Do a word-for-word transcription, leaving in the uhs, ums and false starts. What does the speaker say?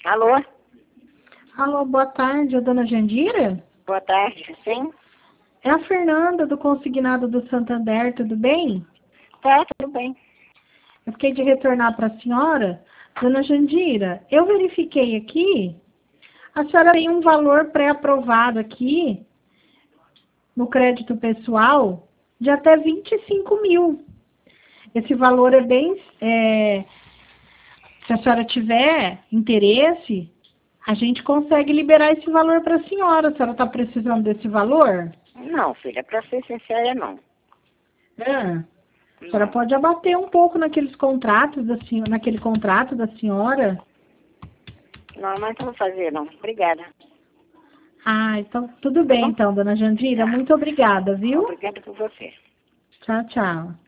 Alô? Alô, boa tarde, a dona Jandira? Boa tarde, sim? É a Fernanda do Consignado do Santander, tudo bem? Tá, tudo bem. Eu fiquei de retornar para a senhora. Dona Jandira, eu verifiquei aqui, a senhora tem um valor pré-aprovado aqui, no crédito pessoal, de até vinte e cinco mil. Esse valor é bem... é, se a senhora tiver interesse, a gente consegue liberar esse valor para a senhora. A senhora está precisando desse valor? Não, filha, pra ser sincera, não. Ah, a senhora Não, pode abater um pouco naqueles contratos da senhora, naquele contrato da senhora? não, mas não vou fazer, não. Obrigada. Ah, então tudo Tá bem bom? então, dona Jandira. Tá. Muito obrigada, viu? Obrigada por você. Tchau, tchau.